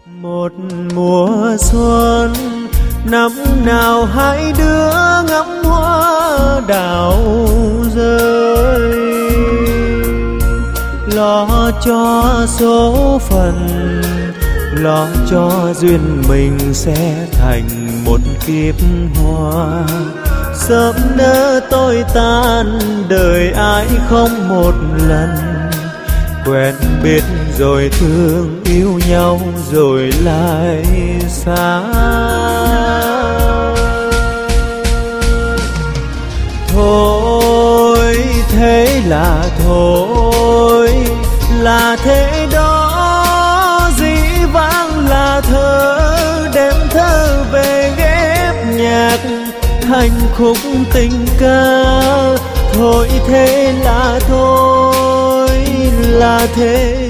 Một mùa xuân năm nào hai đứa ngắm hoa đào rơi, lo cho số phận, lo cho duyên mình sẽ thành một kiếp hoa. Sớm nỡ tôi tan đời ai không một lần, quen biết rồi thương yêu nhau rồi lại xa. Thôi thế là thôi, là thế đó, dĩ vãng là thơ, đem thơ về ghép nhạc thành khúc tình ca. Thôi thế là thôi, là thế